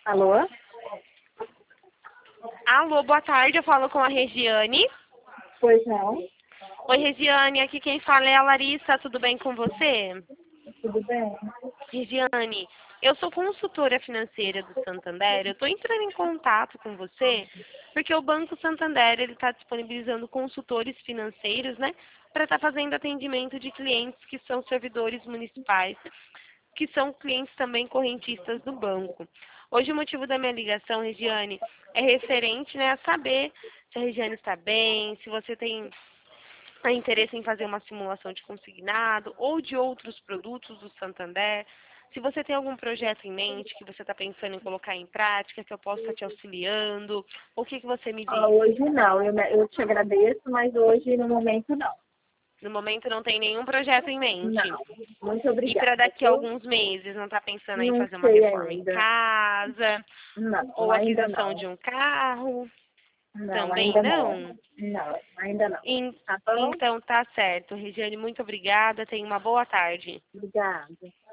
Alô? Alô, boa tarde, eu falo com a Regiane. Pois não? Oi, Regiane, aqui quem fala é a Larissa, tudo bem com você? Tudo bem? Regiane, eu sou consultora financeira do Santander, eu estou entrando em contato com você porque o Banco Santander está disponibilizando consultores financeiros, né, para estar fazendo atendimento de clientes que são servidores municipais, que são clientes também correntistas do banco. Hoje o motivo da minha ligação, Regiane, é referente, né, a saber se a Regiane está bem, se você tem interesse em fazer uma simulação de consignado ou de outros produtos do Santander. Se você tem algum projeto em mente que você está pensando em colocar em prática, que eu possa estar te auxiliando, o que você me diz? Hoje não, eu te agradeço, mas hoje no momento não. No momento não tem nenhum projeto em mente. Não, muito E para obrigada, daqui a viu? alguns meses, não está pensando em Não fazer uma sei reforma em ainda. casa, Não, ou ainda aquisição não. de um carro? Não, Também ainda não. não? Não, ainda não. En- Tá bom? Então tá certo. Regiane, muito obrigada. Tenha uma boa tarde. Obrigada.